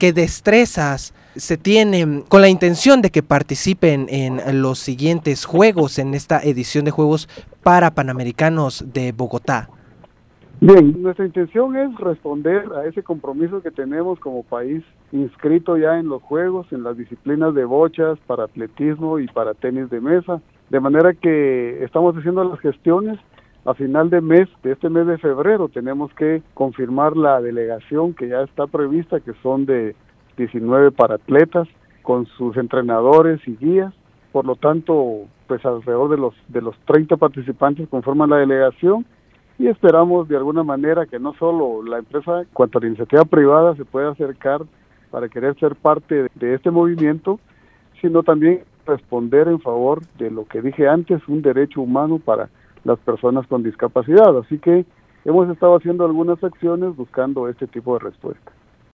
qué destrezas se tienen con la intención de que participen en los siguientes Juegos, en esta edición de Juegos Panamericanos de Bogotá? Bien, nuestra intención es responder a ese compromiso que tenemos como país inscrito ya en los Juegos, en las disciplinas de bochas, para atletismo y para tenis de mesa, de manera que estamos haciendo las gestiones. A final de mes, de este mes de febrero, tenemos que confirmar la delegación que ya está prevista, que son de 19 paratletas, con sus entrenadores y guías. Por lo tanto, pues alrededor de los 30 participantes conforman la delegación, y esperamos de alguna manera que no solo la empresa, en cuanto a la iniciativa privada, se pueda acercar para querer ser parte de este movimiento, sino también responder en favor de lo que dije antes, un derecho humano para las personas con discapacidad. Así que hemos estado haciendo algunas acciones buscando este tipo de respuesta.